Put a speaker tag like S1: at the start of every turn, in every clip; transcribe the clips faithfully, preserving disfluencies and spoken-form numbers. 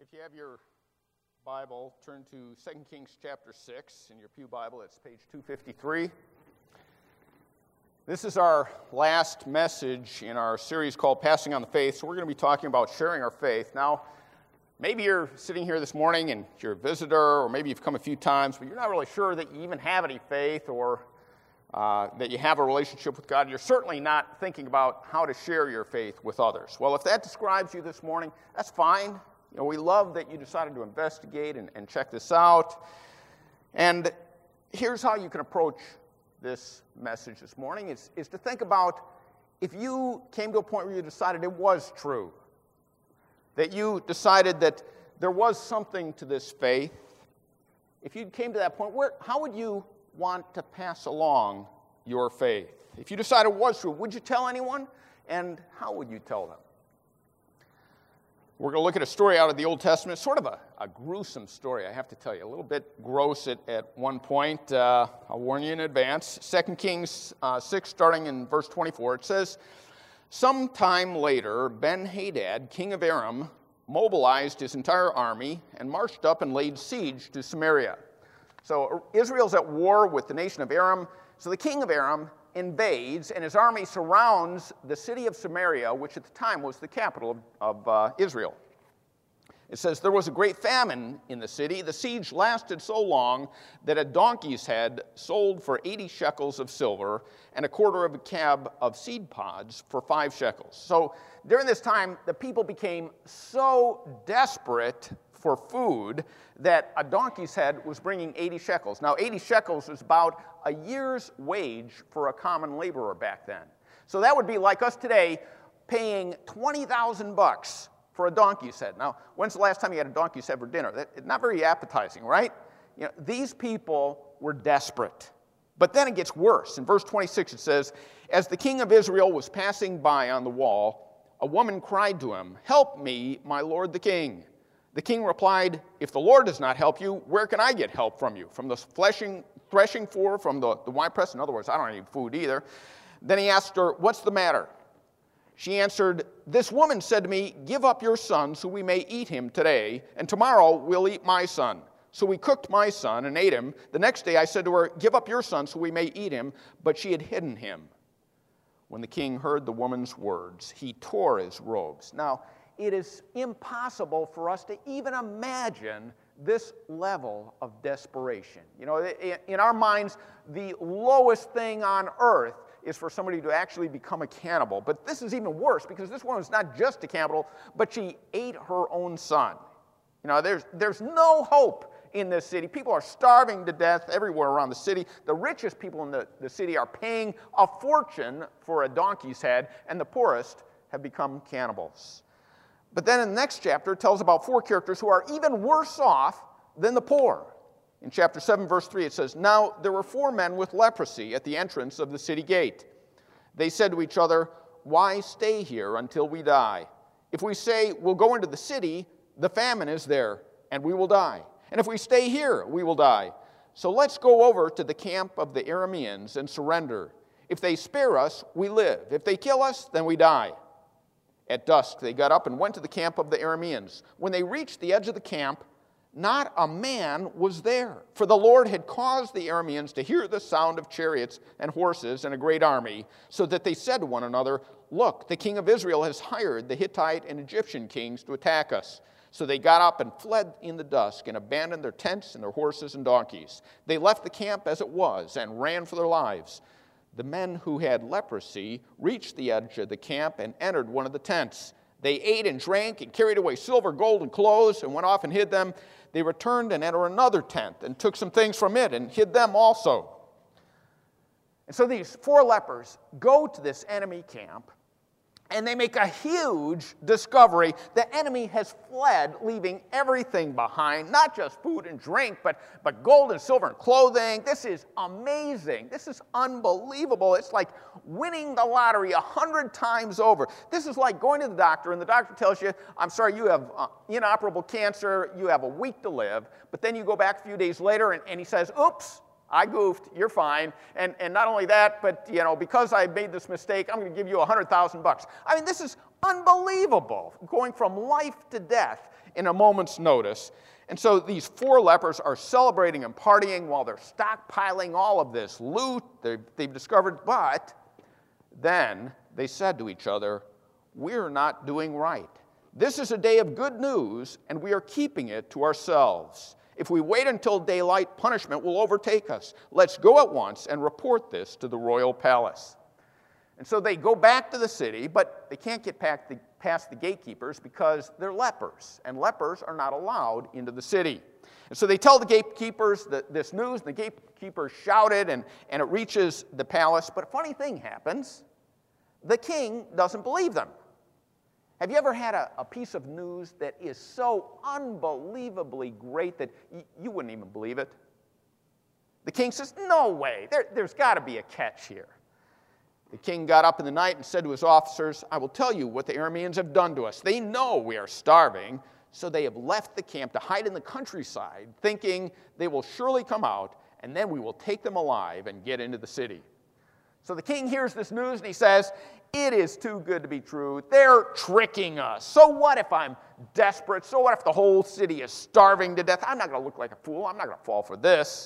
S1: If you have your Bible, turn to Second Kings chapter six. In your pew Bible, it's page two fifty-three. This is our last message in our series called Passing on the Faith, so we're going to be talking about sharing our faith. Now, maybe you're sitting here this morning and you're a visitor, or maybe you've come a few times, but you're not really sure that you even have any faith or uh, that you have a relationship with God. You're certainly not thinking about how to share your faith with others. Well, if that describes you this morning, that's fine. You know, we love that you decided to investigate and, and check this out. And here's how you can approach this message this morning, is, is to think about if you came to a point where you decided it was true, that you decided that there was something to this faith. If you came to that point, where, how would you want to pass along your faith? If you decided it was true, would you tell anyone? And how would you tell them? We're going to look at a story out of the Old Testament, sort of a, a gruesome story, I have to tell you, a little bit gross at, at one point. Uh, I'll warn you in advance. Second Kings uh, six, starting in verse twenty-four, it says, "Sometime later, Ben-Hadad, king of Aram, mobilized his entire army and marched up and laid siege to Samaria." So Israel's at war with the nation of Aram. So the king of Aram invades, and his army surrounds the city of Samaria, which at the time was the capital of, of uh, Israel. It says, "There was a great famine in the city. The siege lasted so long that a donkey's head sold for eighty shekels of silver and a quarter of a cab of seed pods for five shekels." So during this time, the people became so desperate for food that a donkey's head was bringing eighty shekels. Now, eighty shekels is about a year's wage for a common laborer back then. So that would be like us today paying twenty thousand bucks for a donkey's head. Now, when's the last time you had a donkey's head for dinner? That, not very appetizing, right? You know, these people were desperate. But then it gets worse. In verse twenty-six it says, "As the king of Israel was passing by on the wall, a woman cried to him, 'Help me, my lord the king.' The king replied, 'If the Lord does not help you, where can I get help from you? From the fleshing, threshing floor, from the, the winepress?' In other words, I don't need food either. Then he asked her, 'What's the matter?' She answered, 'This woman said to me, give up your son so we may eat him today, and tomorrow we'll eat my son.' So we cooked my son and ate him. The next day I said to her, 'Give up your son so we may eat him,' but she had hidden him." When the king heard the woman's words, he tore his robes. Now, it is impossible for us to even imagine this level of desperation. You know, in our minds, the lowest thing on earth is for somebody to actually become a cannibal. But this is even worse, because this woman was not just a cannibal, but she ate her own son. You know, there's, there's no hope in this city. People are starving to death everywhere around the city. The richest people in the, the city are paying a fortune for a donkey's head, and the poorest have become cannibals. But then in the next chapter, it tells about four characters who are even worse off than the poor. In chapter seven, verse three, it says, "Now there were four men with leprosy at the entrance of the city gate. They said to each other, 'Why stay here until we die? If we say we'll go into the city, the famine is there, and we will die. And if we stay here, we will die. So let's go over to the camp of the Arameans and surrender. If they spare us, we live. If they kill us, then we die.' At dusk, they got up and went to the camp of the Arameans. When they reached the edge of the camp, not a man was there, for the Lord had caused the Arameans to hear the sound of chariots and horses and a great army, so that they said to one another, 'Look, the king of Israel has hired the Hittite and Egyptian kings to attack us.' So they got up and fled in the dusk and abandoned their tents and their horses and donkeys. They left the camp as it was and ran for their lives. The men who had leprosy reached the edge of the camp and entered one of the tents. They ate and drank and carried away silver, gold, and clothes and went off and hid them. They returned and entered another tent and took some things from it and hid them also." And so these four lepers go to this enemy camp, and they make a huge discovery. The enemy has fled, leaving everything behind, not just food and drink, but, but gold and silver and clothing. This is amazing. This is unbelievable. It's like winning the lottery a hundred times over. This is like going to the doctor, and the doctor tells you, "I'm sorry, you have uh, inoperable cancer. You have a week to live." But then you go back a few days later, and, and he says, "Oops, I goofed, you're fine." And, and not only that, but, you know, because I made this mistake, I'm going to give you a hundred thousand bucks. I mean, this is unbelievable, going from life to death in a moment's notice. And so these four lepers are celebrating and partying while they're stockpiling all of this loot they've, they've discovered. But then they said to each other, "We're not doing right. This is a day of good news, and we are keeping it to ourselves. If we wait until daylight, punishment will overtake us. Let's go at once and report this to the royal palace." And so they go back to the city, but they can't get past the, past the gatekeepers because they're lepers, and lepers are not allowed into the city. And so they tell the gatekeepers the, this news, and the gatekeepers shout it, and, and it reaches the palace. But a funny thing happens. The king doesn't believe them. Have you ever had a, a piece of news that is so unbelievably great that y- you wouldn't even believe it? The king says, "No way, there, there's got to be a catch here." The king got up in the night and said to his officers, "I will tell you what the Arameans have done to us. They know we are starving, so they have left the camp to hide in the countryside, thinking they will surely come out, and then we will take them alive and get into the city." So the king hears this news and he says, "It is too good to be true. They're tricking us. So what if I'm desperate? So what if the whole city is starving to death? I'm not going to look like a fool. I'm not going to fall for this."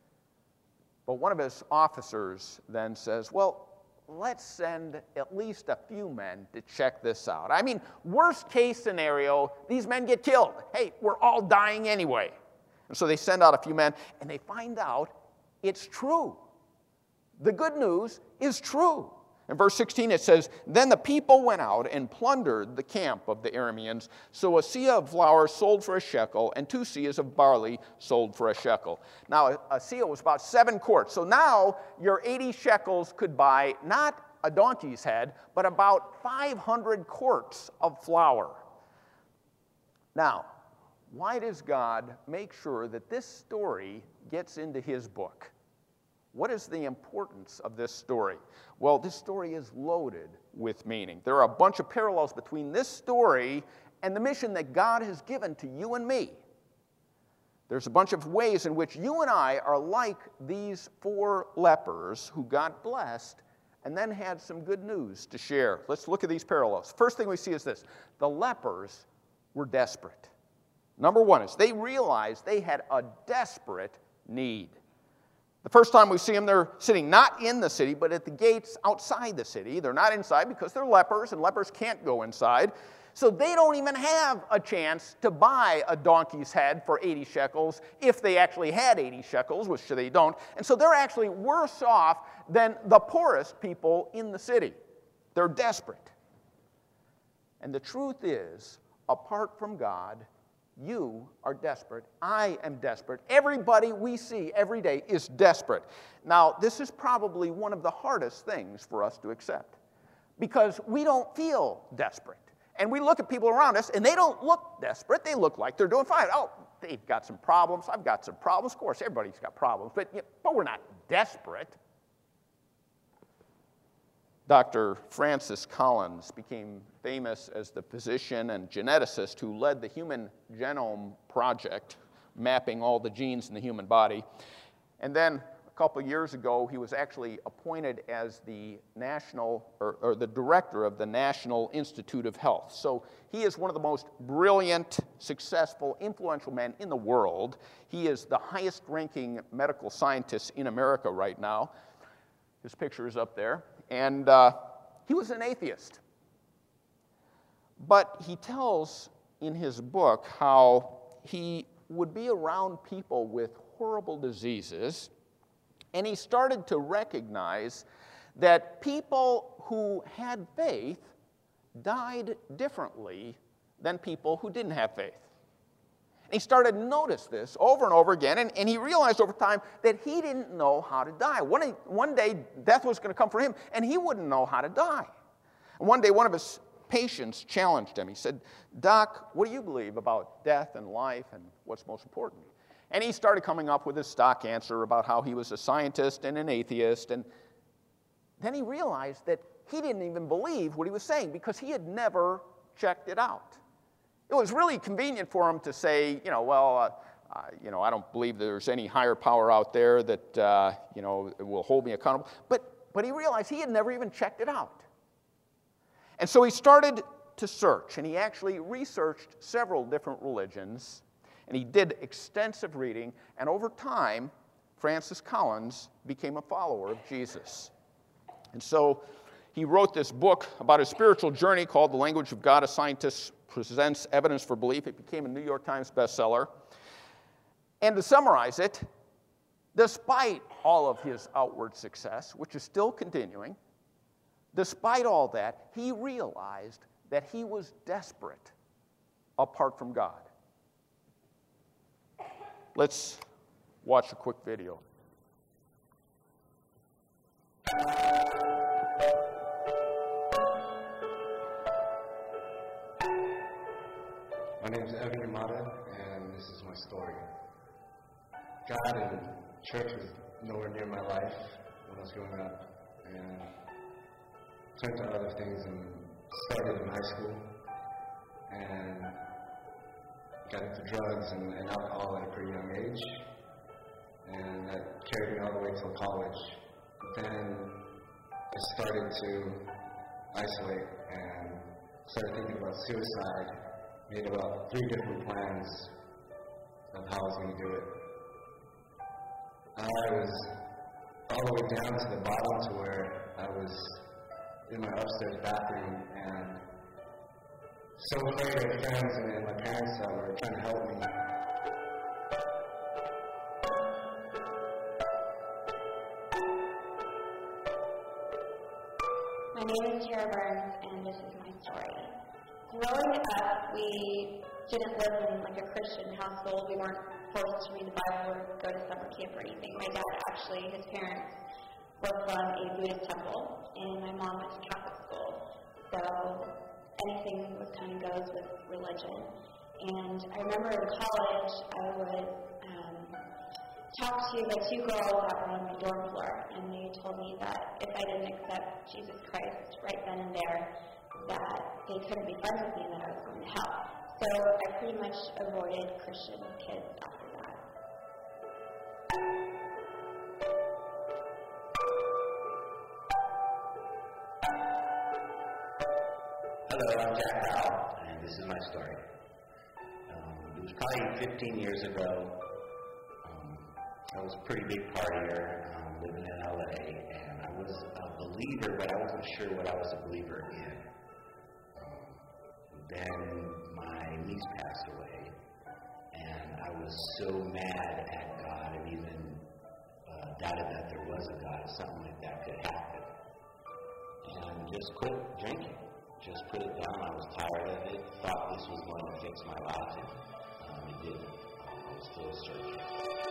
S1: But one of his officers then says, "Well, let's send at least a few men to check this out. I mean, worst case scenario, these men get killed. Hey, we're all dying anyway." And so they send out a few men, and they find out it's true. The good news is true. In verse sixteen it says, "Then the people went out and plundered the camp of the Arameans. So a seah of flour sold for a shekel, and two seahs of barley sold for a shekel." Now, a, a seah was about seven quarts. So now your eighty shekels could buy not a donkey's head, but about five hundred quarts of flour. Now, why does God make sure that this story gets into his book? What is the importance of this story? Well, this story is loaded with meaning. There are a bunch of parallels between this story and the mission that God has given to you and me. There's a bunch of ways in which you and I are like these four lepers who got blessed and then had some good news to share. Let's look at these parallels. First thing we see is this: the lepers were desperate. Number one is they realized they had a desperate need. The first time we see them, they're sitting not in the city, but at the gates outside the city. They're not inside because they're lepers, and lepers can't go inside. So they don't even have a chance to buy a donkey's head for eighty shekels if they actually had eighty shekels, which they don't. And so they're actually worse off than the poorest people in the city. They're desperate. And the truth is, apart from God, you are desperate. I am desperate. Everybody we see every day is desperate. Now, this is probably one of the hardest things for us to accept because we don't feel desperate. And we look at people around us, and they don't look desperate. They look like they're doing fine. Oh, they've got some problems. I've got some problems. Of course, everybody's got problems, but, but we're not desperate. Doctor Francis Collins became famous as the physician and geneticist who led the Human Genome Project, mapping all the genes in the human body. And then a couple years ago, he was actually appointed as the national, or, or the director of the National Institute of Health. So he is one of the most brilliant, successful, influential men in the world. He is the highest-ranking medical scientist in America right now. His picture is up there. And uh, he was an atheist. But he tells in his book how he would be around people with horrible diseases, and he started to recognize that people who had faith died differently than people who didn't have faith. And he started to notice this over and over again, and, and he realized over time that he didn't know how to die. One, one day, death was going to come for him, and he wouldn't know how to die. And one day, one of his patients challenged him. He said, "Doc, what do you believe about death and life and what's most important?" And he started coming up with his stock answer about how he was a scientist and an atheist, and then he realized that he didn't even believe what he was saying because he had never checked it out. It was really convenient for him to say, you know, well, uh, uh, you know, I don't believe there's any higher power out there that, uh, you know, will hold me accountable. But, but he realized he had never even checked it out. And so he started to search, and he actually researched several different religions, and he did extensive reading, and over time, Francis Collins became a follower of Jesus. And so he wrote this book about his spiritual journey called The Language of God, a Scientist Presents Evidence for Belief. It became a New York Times bestseller. And to summarize it, despite all of his outward success, which is still continuing, despite all that, he realized that he was desperate apart from God. Let's watch a quick video.
S2: My name is Evan Yamada, and this is my story. God and church was nowhere near my life when I was growing up, and turned to other things and started in high school, and got into drugs and, and alcohol at a pretty young age, and that carried me all the way till college. But then I started to isolate and started thinking about suicide. Made about three different plans of how I was going to do it. I was all the way down to the bottom to where I was in my upstairs bathroom and so afraid of friends and, and my parents that were trying to help me.
S3: My name is Tara Burns, and this is my story. Growing up, we didn't live in like a Christian household. We weren't forced to read the Bible or go to summer camp or anything. My dad actually, his parents were from a Buddhist temple, and my mom went to Catholic school. So anything was kind of goes with religion. And I remember in college, I would um, talk to the two girls that were on my dorm floor, and they told me that if I didn't accept Jesus Christ right then and there, that they couldn't be friends with me and that I was going to hell. So I pretty much avoided Christian kids after that.
S4: Hello, I'm Jack Powell, and this is my story. Um, it was probably fifteen years ago. Um, I was a pretty big partier, um, living in L A, and I was a believer, but I wasn't sure what I was a believer in. Then my niece passed away, and I was so mad at God and even uh, doubted that there was a God, something like that could happen. And just quit drinking, just put it down. I was tired of it, thought this was going to fix my life, and um, it didn't. I was still searching.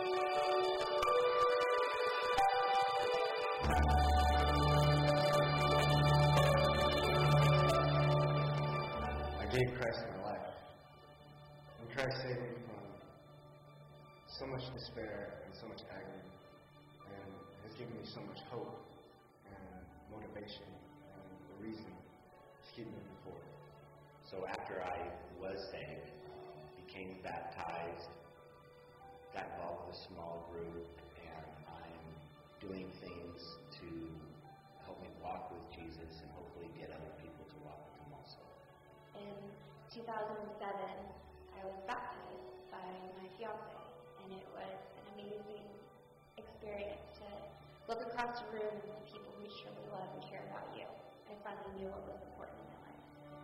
S2: I gave Christ my life. And Christ saved me from so much despair and so much agony, and has given me so much hope and motivation and a reason to keep moving forward.
S4: So after I was saved, became baptized, got involved with a small group, and I'm doing things to help me walk with Jesus and hopefully get other people to walk with him also.
S3: In two thousand seven, I was baptized by my fiance, and it was an amazing experience to look across the room and see people who truly love and care about you. I finally knew what was important in my life.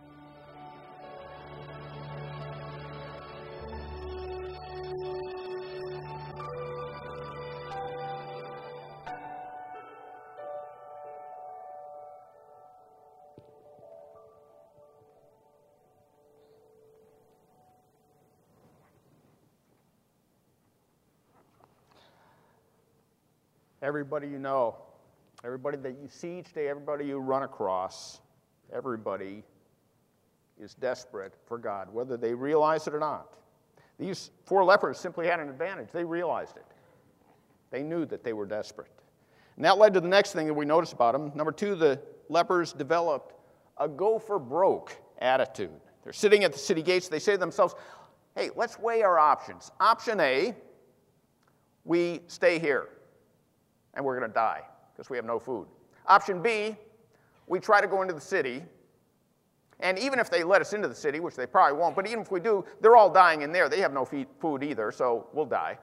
S1: Everybody you know, everybody that you see each day, everybody you run across, everybody is desperate for God, whether they realize it or not. These four lepers simply had an advantage. They realized it. They knew that they were desperate. And that led to the next thing that we notice about them. Number two, the lepers developed a go for broke attitude. They're sitting at the city gates. They say to themselves, hey, let's weigh our options. Option A, we stay here and we're going to die because we have no food. Option B, we try to go into the city And even if they let us into the city, which they probably won't, but even if we do, they're all dying in there. They have no food either, so we'll die.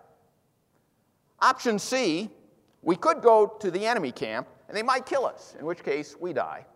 S1: Option C, we could go to the enemy camp, and they might kill us, in which case we die.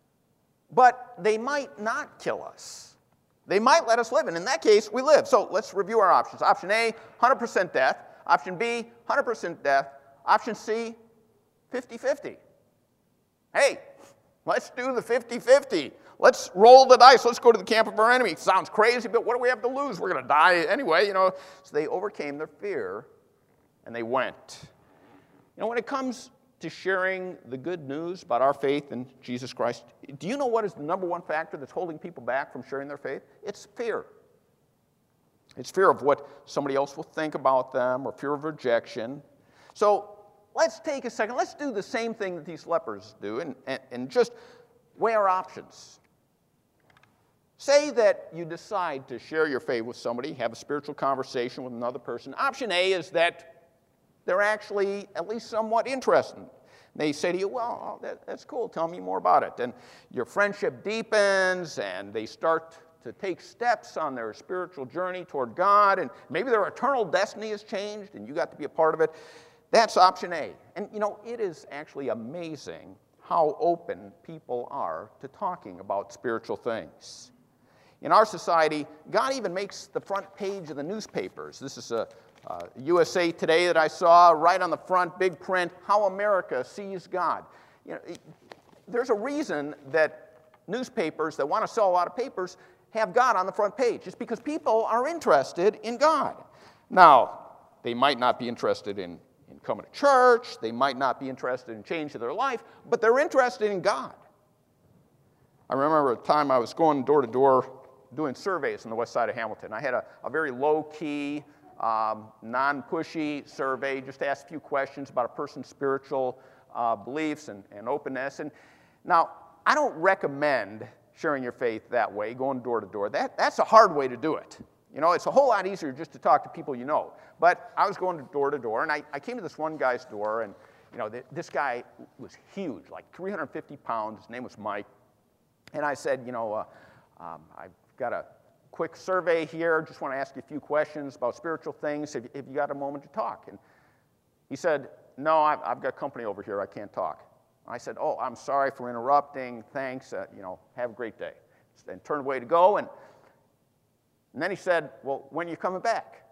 S1: But they might not kill us. They might let us live, and in that case, we live. So let's review our options. Option A, one hundred percent death. Option B, one hundred percent death. Option C, fifty fifty. Hey, let's do the fifty fifty. Let's roll the dice. Let's go to the camp of our enemy. Sounds crazy, but what do we have to lose? We're going to die anyway, you know. So they overcame their fear, and they went. You know, when it comes to sharing the good news about our faith in Jesus Christ, do you know what is the number one factor that's holding people back from sharing their faith? It's fear. It's fear of what somebody else will think about them, or fear of rejection. So let's take a second. Let's do the same thing that these lepers do, and, and, and just weigh our options. Say that you decide to share your faith with somebody, have a spiritual conversation with another person. Option A is that they're actually at least somewhat interested. They say to you, well, that, that's cool, tell me more about it. And your friendship deepens, and they start to take steps on their spiritual journey toward God, and maybe their eternal destiny has changed, and you got to be a part of it. That's option A. And, you know, it is actually amazing how open people are to talking about spiritual things. In our society, God even makes the front page of the newspapers. This is a uh, U S A Today that I saw, right on the front, big print, How America Sees God. You know, there's a reason that newspapers that want to sell a lot of papers have God on the front page. It's because people are interested in God. Now, they might not be interested in, in coming to church. They might not be interested in changing their life, but they're interested in God. I remember a time I was going door to door doing surveys on the west side of Hamilton. I had a, a very low-key, um, non-pushy survey, just asked a few questions about a person's spiritual uh, beliefs and, and openness. And now, I don't recommend sharing your faith that way, going door to door. That, that's a hard way to do it. You know, it's a whole lot easier just to talk to people you know. But I was going to door to door, and I, I came to this one guy's door, and, you know, th this guy was huge, like three hundred fifty pounds. His name was Mike. And I said, you know, uh, um, I've got a quick survey here. Just want to ask you a few questions about spiritual things. Have, have you got a moment to talk? And he said, no, I've, I've got company over here. I can't talk. I said, oh, I'm sorry for interrupting. Thanks. Uh, you know, have a great day. And turned away to go. And, and then he said, well, when are you coming back?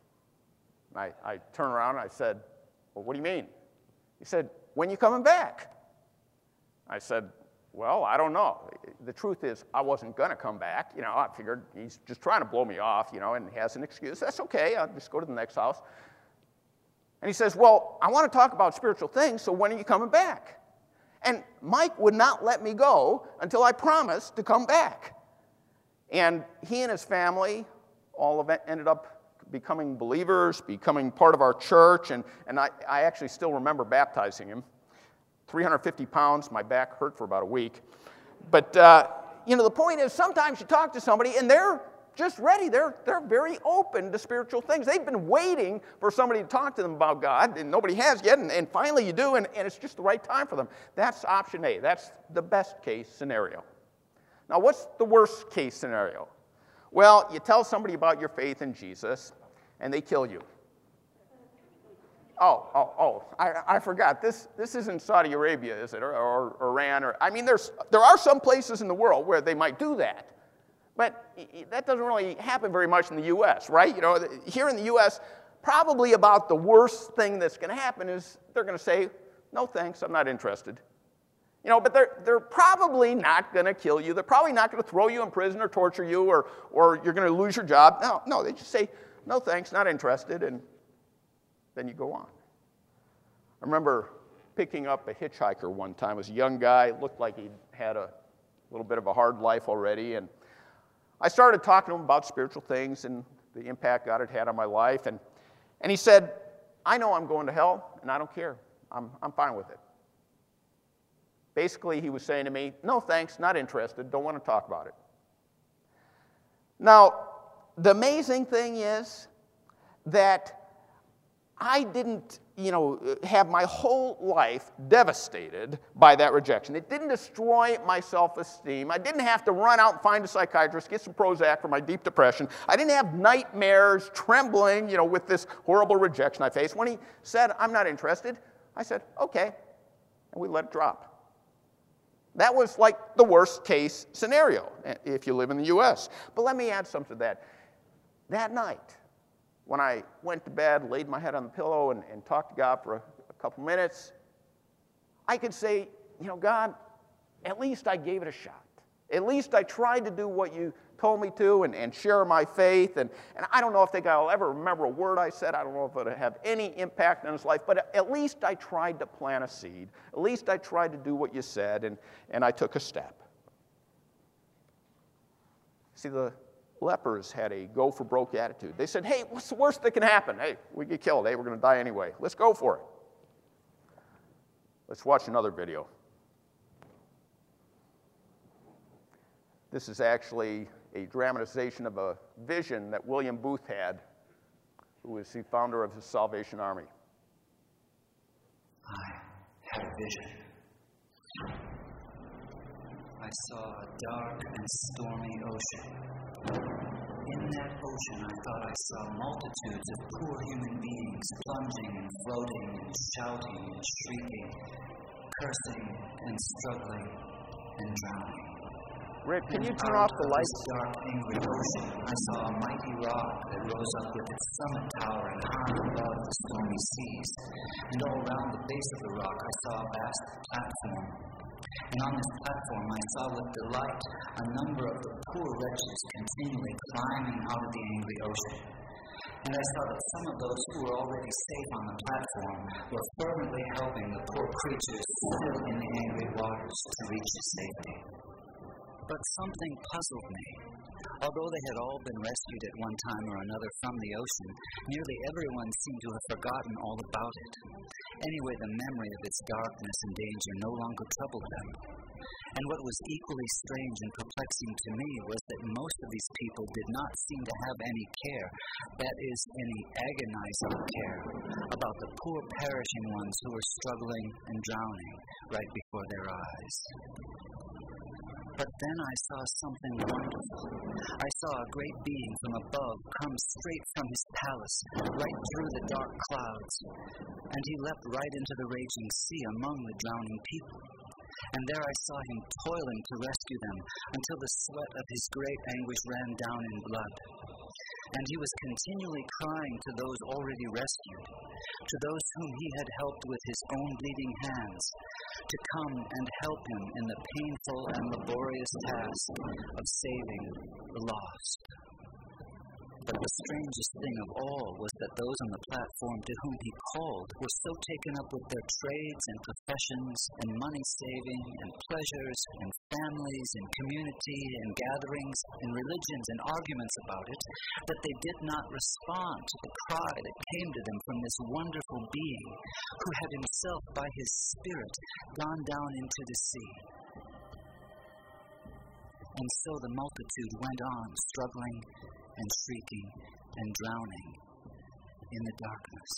S1: I, I turned around and I said, well, what do you mean? He said, when are you coming back? I said, well, I don't know. The truth is, I wasn't going to come back. You know, I figured he's just trying to blow me off, you know, and he has an excuse. That's okay. I'll just go to the next house. And he says, well, I want to talk about spiritual things, so when are you coming back? And Mike would not let me go until I promised to come back. And he and his family all of it ended up becoming believers, becoming part of our church, and, and I, I actually still remember baptizing him. three hundred fifty pounds, my back hurt for about a week. But, uh, you know, the point is sometimes you talk to somebody and they're just ready. They're, they're very open to spiritual things. They've been waiting for somebody to talk to them about God, and nobody has yet, and, and finally you do, and, and it's just the right time for them. That's option A. That's the best case scenario. Now, what's the worst case scenario? Well, you tell somebody about your faith in Jesus, and they kill you. Oh, oh, oh, I, I forgot. This, this isn't Saudi Arabia, is it, or, or Iran? Or, I mean, there's, there are some places in the world where they might do that. But that doesn't really happen very much in the U S, right? You know, here in the U S, probably about the worst thing that's going to happen is they're going to say, no thanks, I'm not interested. You know, but they're, they're probably not going to kill you. They're probably not going to throw you in prison or torture you, or, or you're going to lose your job. No, no, they just say, no thanks, not interested, and then you go on. I remember picking up a hitchhiker one time. He was a young guy, looked like he had a little bit of a hard life already, and I started talking to him about spiritual things and the impact God had had on my life, and, and he said, I know I'm going to hell, and I don't care. I'm, I'm fine with it. Basically, he was saying to me, no thanks, not interested, don't want to talk about it. Now, the amazing thing is that I didn't you know, have my whole life devastated by that rejection. It didn't destroy my self-esteem. I didn't have to run out and find a psychiatrist, get some Prozac for my deep depression. I didn't have nightmares, trembling, you know, with this horrible rejection I faced. When he said, I'm not interested, I said, okay, and we let it drop. That was like the worst case scenario if you live in the U S. But let me add something to that. That night, when I went to bed, laid my head on the pillow, and, and talked to God for a, a couple minutes, I could say, you know, God, at least I gave it a shot. At least I tried to do what you told me to and, and share my faith. And, and I don't know if the guy will ever remember a word I said. I don't know if it would have any impact on his life. But at least I tried to plant a seed. At least I tried to do what you said, and, and I took a step. See, the lepers had a go-for-broke attitude. They said, hey, what's the worst that can happen? Hey, we get killed. Hey, we're going to die anyway. Let's go for it. Let's watch another video. This is actually a dramatization of a vision that William Booth had, who was the founder of the Salvation Army.
S5: I had a vision. I saw a dark and stormy ocean. In that ocean, I thought I saw multitudes of poor human beings plunging and floating and shouting and shrieking, cursing and struggling and drowning.
S1: Rick, can
S5: and
S1: you turn off the lights?
S5: This dark, angry ocean, I saw a mighty rock that rose up with its summit towering high above the stormy seas. And all around the base of the rock, I saw a vast platform. And on this platform I saw with delight a number of the poor wretches continually climbing out of the angry ocean. And I saw that some of those who were already safe on the platform were fervently helping the poor creatures still in the angry waters to reach safety. But something puzzled me. Although they had all been rescued at one time or another from the ocean, nearly everyone seemed to have forgotten all about it. Anyway, the memory of its darkness and danger no longer troubled them. And what was equally strange and perplexing to me was that most of these people did not seem to have any care, that is, any agonizing care, about the poor perishing ones who were struggling and drowning right before their eyes. But then I saw something wonderful. I saw a great being from above come straight from his palace, right through the dark clouds. And he leapt right into the raging sea among the drowning people. And there I saw him toiling to rescue them until the sweat of his great anguish ran down in blood. And he was continually crying to those already rescued, to those whom he had helped with his own bleeding hands, to come and help him in the painful and laborious task of saving the lost. But the strangest thing of all was that those on the platform to whom he called were so taken up with their trades and professions and money-saving and pleasures and families and community and gatherings and religions and arguments about it that they did not respond to the cry that came to them from this wonderful being who had himself by his Spirit gone down into the sea. And so the multitude went on struggling and shrieking and drowning in the darkness.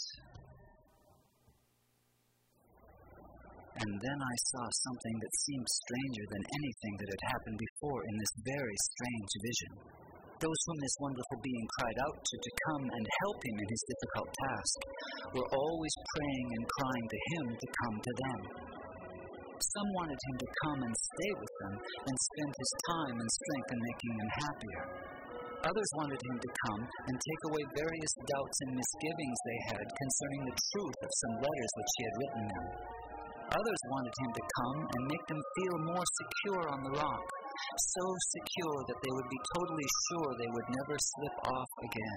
S5: And then I saw something that seemed stranger than anything that had happened before in this very strange vision. Those whom this wonderful being cried out to to come and help him in his difficult task were always praying and crying to him to come to them. Some wanted him to come and stay with them and spend his time and strength in making them happier. Others wanted him to come and take away various doubts and misgivings they had concerning the truth of some letters which he had written them. Others wanted him to come and make them feel more secure on the rock, so secure that they would be totally sure they would never slip off again.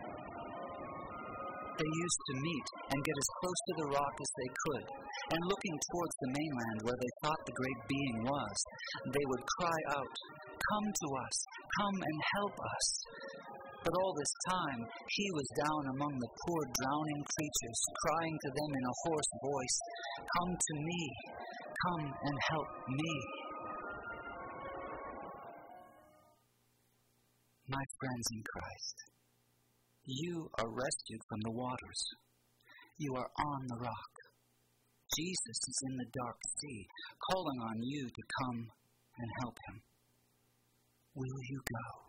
S5: They used to meet and get as close to the rock as they could, and looking towards the mainland where they thought the great being was, they would cry out, "Come to us, come and help us." But all this time, he was down among the poor drowning creatures, crying to them in a hoarse voice, "Come to me, come and help me." My friends in Christ, you are rescued from the waters. You are on the rock. Jesus is in the dark sea, calling on you to come and help him. Will you go?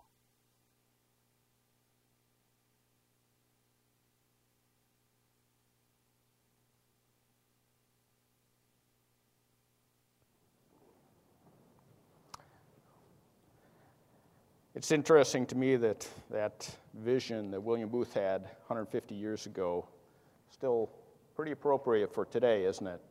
S1: It's interesting to me that that vision that William Booth had one hundred fifty years ago still pretty appropriate for today, isn't it?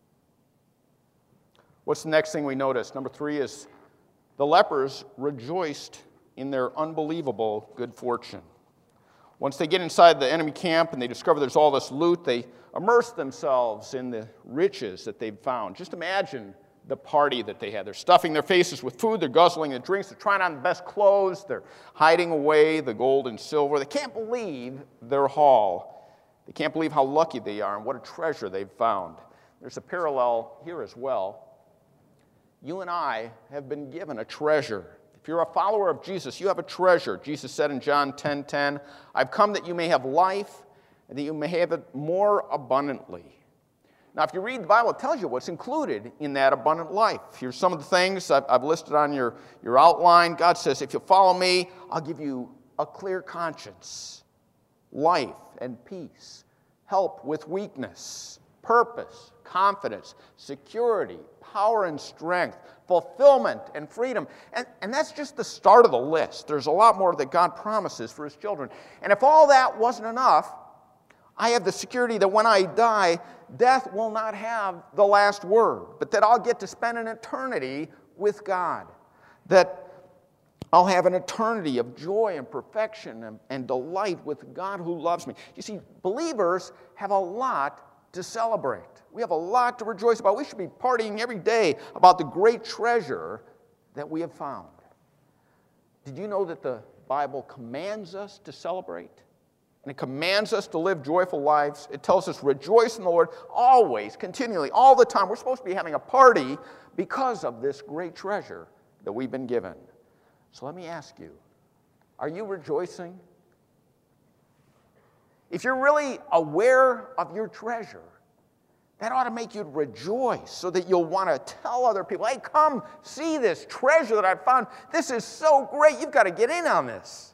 S1: What's the next thing we notice? Number three is the lepers rejoiced in their unbelievable good fortune. Once they get inside the enemy camp and they discover there's all this loot, they immerse themselves in the riches that they've found. Just imagine the party that they had. They're stuffing their faces with food, they're guzzling the drinks, they're trying on the best clothes, they're hiding away the gold and silver. They can't believe their haul. They can't believe how lucky they are and what a treasure they've found. There's a parallel here as well. You and I have been given a treasure. If you're a follower of Jesus, you have a treasure. Jesus said in John ten ten, I've come that you may have life and that you may have it more abundantly. Now, if you read the Bible, it tells you what's included in that abundant life. Here's some of the things I've, I've listed on your, your outline. God says, if you follow me, I'll give you a clear conscience, life and peace, help with weakness, purpose, confidence, security, power and strength, fulfillment and freedom. And, and that's just the start of the list. There's a lot more that God promises for his children. And if all that wasn't enough, I have the security that when I die, death will not have the last word, but that I'll get to spend an eternity with God, that I'll have an eternity of joy and perfection and, and delight with God who loves me. You see, believers have a lot to celebrate. We have a lot to rejoice about. We should be partying every day about the great treasure that we have found. Did you know that the Bible commands us to celebrate? And it commands us to live joyful lives. It tells us, rejoice in the Lord always, continually, all the time. We're supposed to be having a party because of this great treasure that we've been given. So let me ask you, are you rejoicing? If you're really aware of your treasure, that ought to make you rejoice so that you'll want to tell other people, hey, come see this treasure that I found. This is so great. You've got to get in on this.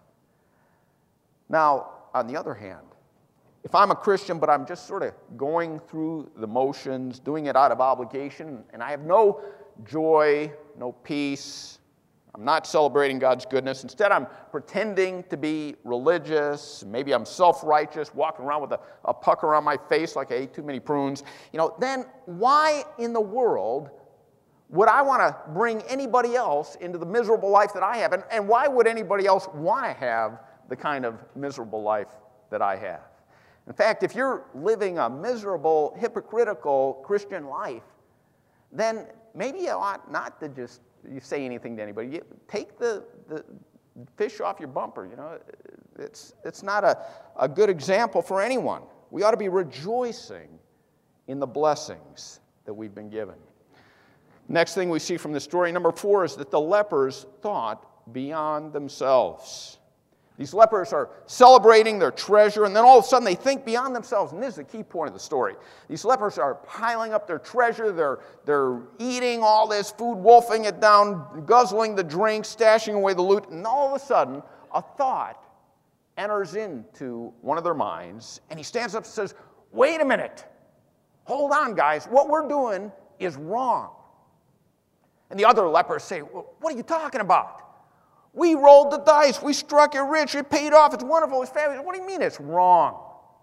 S1: Now, on the other hand, if I'm a Christian, but I'm just sort of going through the motions, doing it out of obligation, and I have no joy, no peace, I'm not celebrating God's goodness. Instead, I'm pretending to be religious. Maybe I'm self-righteous, walking around with a, a pucker on my face like I ate too many prunes. You know, then why in the world would I want to bring anybody else into the miserable life that I have? And, and why would anybody else want to have the kind of miserable life that I have? In fact, if you're living a miserable, hypocritical Christian life, then maybe you ought not to just you say anything to anybody. You take the, the fish off your bumper. You know, it's, it's not a, a good example for anyone. We ought to be rejoicing in the blessings that we've been given. Next thing we see from the story, number four, is that the lepers thought beyond themselves. These lepers are celebrating their treasure, and then all of a sudden they think beyond themselves. And this is the key point of the story. These lepers are piling up their treasure. They're, they're eating all this food, wolfing it down, guzzling the drink, stashing away the loot. And all of a sudden, a thought enters into one of their minds. And he stands up and says, wait a minute. Hold on, guys. What we're doing is wrong. And the other lepers say, well, what are you talking about? We rolled the dice. We struck it rich. It paid off. It's wonderful. It's fabulous. What do you mean it's wrong?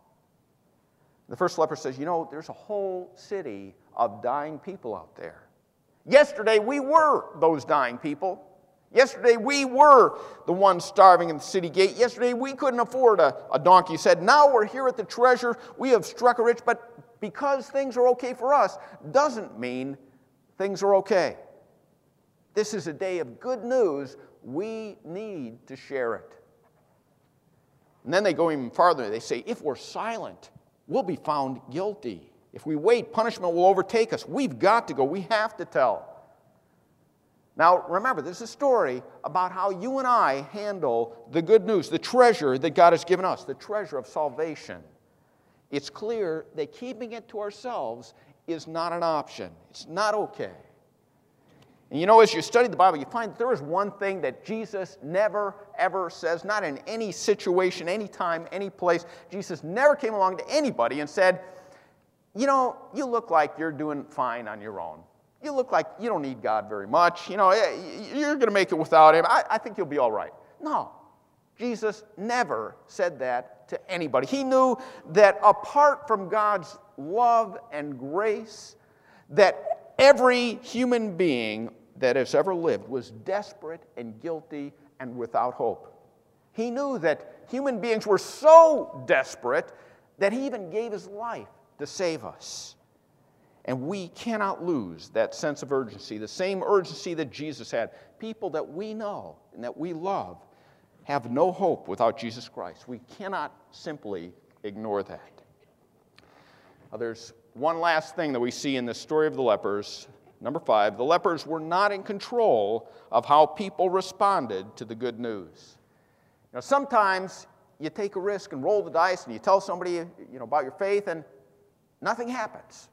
S1: The first leper says, you know, there's a whole city of dying people out there. Yesterday, we were those dying people. Yesterday, we were the ones starving in the city gate. Yesterday, we couldn't afford a, a donkey. He said, now we're here at the treasure. We have struck it rich. But because things are okay for us doesn't mean things are okay. This is a day of good news. We need to share it. And then they go even farther. They say, if we're silent, we'll be found guilty. If we wait, punishment will overtake us. We've got to go. We have to tell. Now, remember, this is a story about how you and I handle the good news, the treasure that God has given us, the treasure of salvation. it's clear that keeping it to ourselves is not an option. It's not okay. And you know, as you study the Bible, you find that there is one thing that Jesus never, ever says, not in any situation, any time, any place. Jesus never came along to anybody and said, you know, you look like you're doing fine on your own. You look like you don't need God very much. You know, you're going to make it without Him. I, I think you'll be all right. No, Jesus never said that to anybody. He knew that apart from God's love and grace, that every human being that has ever lived was desperate and guilty and without hope. He knew that human beings were so desperate that He even gave His life to save us. And we cannot lose that sense of urgency, the same urgency that Jesus had. People that we know and that we love have no hope without Jesus Christ. We cannot simply ignore that. Now, there's one last thing that we see in this story of the lepers. Number five, the lepers were not in control of how people responded to the good news. You know, sometimes you take a risk and roll the dice and you tell somebody, you know, about your faith and nothing happens.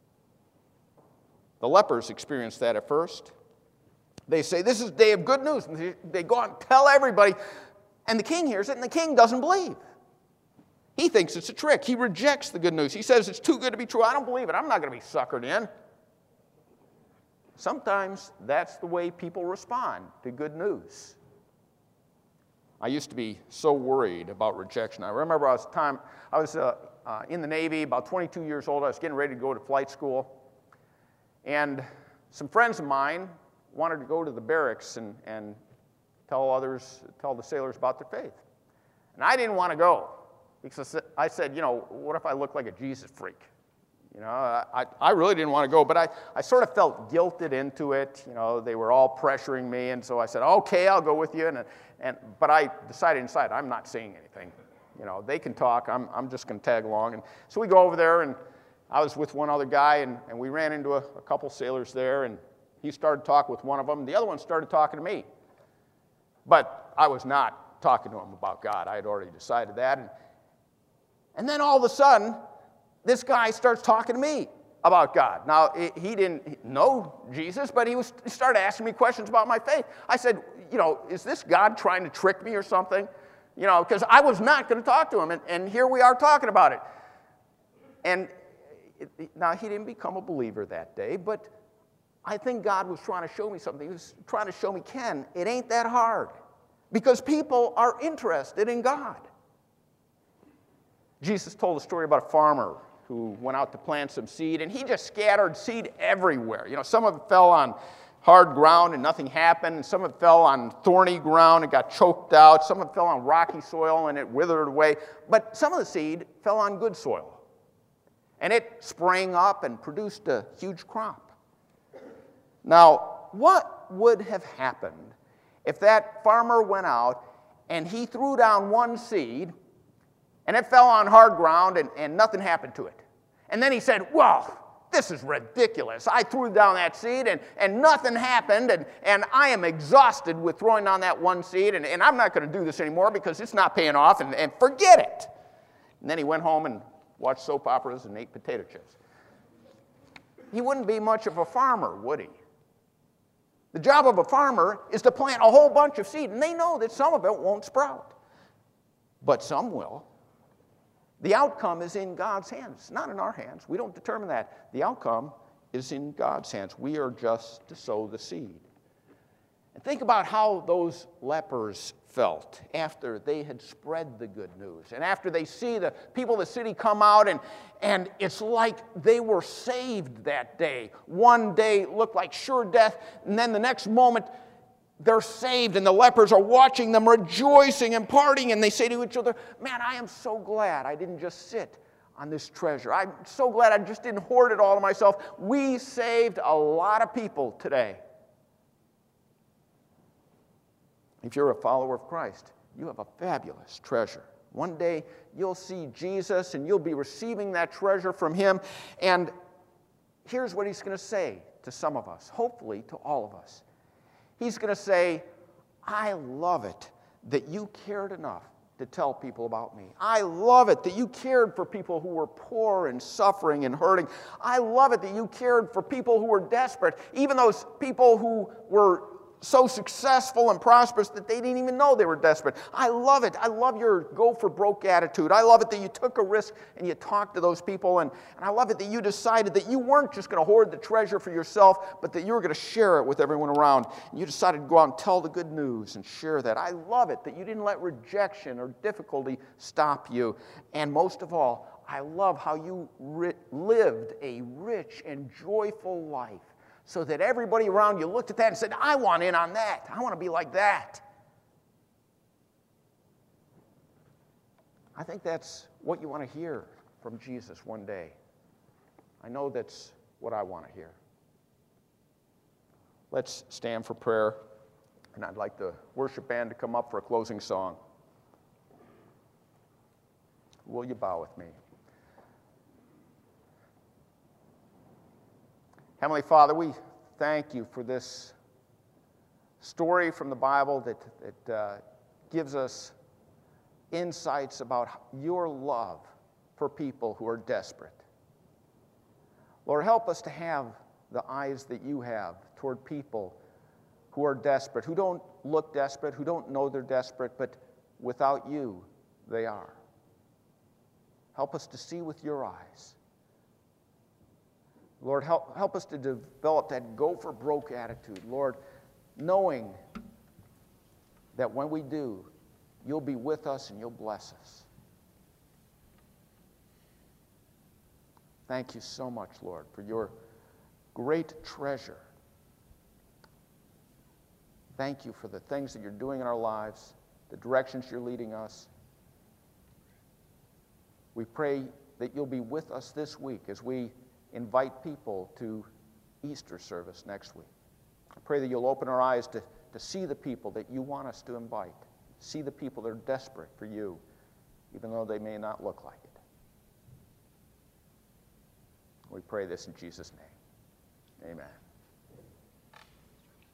S1: The lepers experienced that at first. They say, this is a day of good news. And they go out and tell everybody. And the king hears it, and the king doesn't believe. He thinks it's a trick. He rejects the good news. He says, it's too good to be true. I don't believe it. I'm not going to be suckered in. Sometimes that's the way people respond to good news. I used to be so worried about rejection. I remember I was, time, I was uh, uh, in the Navy, about twenty-two years old. I was getting ready to go to flight school. And some friends of mine wanted to go to the barracks and, and tell others, tell the sailors about their faith. And I didn't want to go because I said, you know, what if I look like a Jesus freak? You know, I, I really didn't want to go, but I, I sort of felt guilted into it. You know, they were all pressuring me, and so I said, okay, I'll go with you. And, and, but I decided inside, I'm not saying anything. You know, they can talk. I'm, I'm just going to tag along. And so we go over there, and I was with one other guy, and, and we ran into a, a couple sailors there, and he started talking with one of them. The other one started talking to me. But I was not talking to him about God. I had already decided that. And, and then all of a sudden, this guy starts talking to me about God. Now, it, he didn't know Jesus, but he, was, he started asking me questions about my faith. I said, you know, is this God trying to trick me or something? You know, because I was not going to talk to him, and, and here we are talking about it. And it, now, he didn't become a believer that day, but I think God was trying to show me something. He was trying to show me, Ken, it ain't that hard, because people are interested in God. Jesus told a story about a farmer who went out to plant some seed, and he just scattered seed everywhere. You know, some of it fell on hard ground and nothing happened, and some of it fell on thorny ground and got choked out. Some of it fell on rocky soil and it withered away. But some of the seed fell on good soil, and it sprang up and produced a huge crop. Now, what would have happened if that farmer went out and he threw down one seed and it fell on hard ground and, and nothing happened to it? And then he said, well, this is ridiculous. I threw down that seed and, and nothing happened, and, and I am exhausted with throwing down that one seed, and, and I'm not going to do this anymore because it's not paying off, and, and forget it. And then he went home and watched soap operas and ate potato chips. He wouldn't be much of a farmer, would he? The job of a farmer is to plant a whole bunch of seed, and they know that some of it won't sprout, but some will. The outcome is in God's hands, not in our hands. We don't determine that. The outcome is in God's hands. We are just to sow the seed. And think about how those lepers felt after they had spread the good news, and after they see the people of the city come out, and, and it's like they were saved that day. One day looked like sure death, and then the next moment they're saved, and the lepers are watching them rejoicing and partying, and they say to each other, man, I am so glad I didn't just sit on this treasure. I'm so glad I just didn't hoard it all to myself. We saved a lot of people today. If you're a follower of Christ, you have a fabulous treasure. One day you'll see Jesus, and you'll be receiving that treasure from him, and here's what he's going to say to some of us, hopefully to all of us. He's going to say, I love it that you cared enough to tell people about me. I love it that you cared for people who were poor and suffering and hurting. I love it that you cared for people who were desperate, even those people who were so successful and prosperous that they didn't even know they were desperate. I love it. I love your go-for-broke attitude. I love it that you took a risk and you talked to those people. And, and I love it that you decided that you weren't just going to hoard the treasure for yourself, but that you were going to share it with everyone around. And you decided to go out and tell the good news and share that. I love it that you didn't let rejection or difficulty stop you. And most of all, I love how you ri- lived a rich and joyful life, so that everybody around you looked at that and said, I want in on that. I want to be like that. I think that's what you want to hear from Jesus one day. I know that's what I want to hear. Let's stand for prayer, and I'd like the worship band to come up for a closing song. Will you bow with me? Heavenly Father, we thank you for this story from the Bible that, that uh, gives us insights about your love for people who are desperate. Lord, help us to have the eyes that you have toward people who are desperate, who don't look desperate, who don't know they're desperate, but without you, they are. Help us to see with your eyes. Lord, help, help us to develop that go-for-broke attitude, Lord, knowing that when we do, you'll be with us and you'll bless us. Thank you so much, Lord, for your great treasure. Thank you for the things that you're doing in our lives, the directions you're leading us. We pray that you'll be with us this week as we invite people to Easter service next week. I pray that you'll open our eyes to, to see the people that you want us to invite. See the people that are desperate for you, even though they may not look like it. We pray this in Jesus' name. Amen.